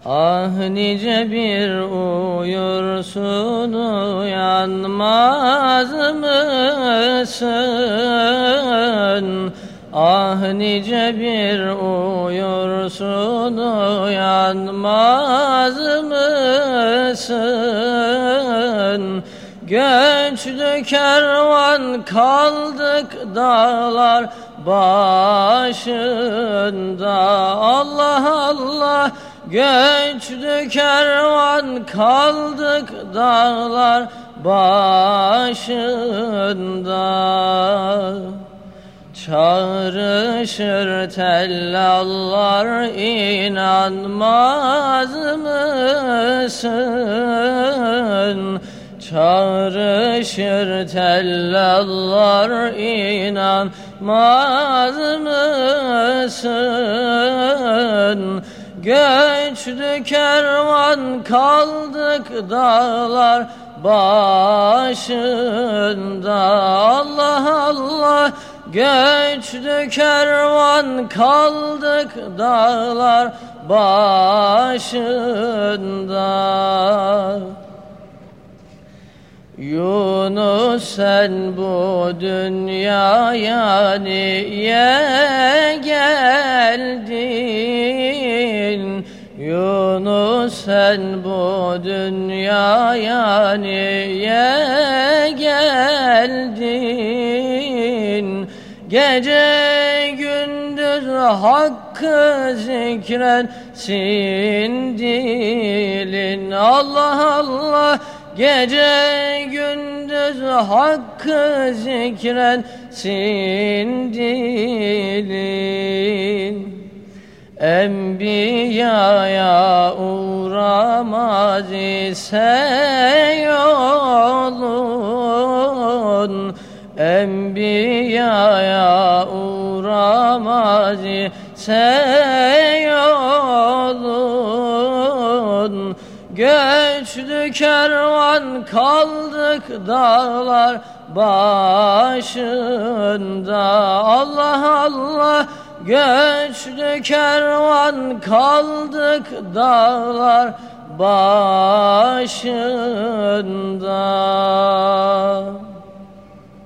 Ah nice bir uyursun uyanmaz mısın? Ah nice bir uyursun uyanmaz mısın? Göçlü kervan kaldık dağlar başında. Allah Allah, göçlü kervan kaldık dağlar başında. Çağrışır tellallar inanmaz mısın? Çağrışır tellallar inanmaz mısın? Göçlü kervan kaldık dağlar başında. Allah Allah, göçlü kervan kaldık dağlar başında. Yunus sen bu dünyaya niye geldin? Yunus sen bu dünyaya niye geldin? Gece gündüz hakkı zikretsin dilin. Allah Allah, gece gündüz hakkı zikretsin dilin. Enbiyaya uğramaz ise yolun, Enbiyaya uğramaz ise yolun. Göçlü kervan kaldık dağlar başında. Allah Allah, göçlü kervan kaldık dağlar başında.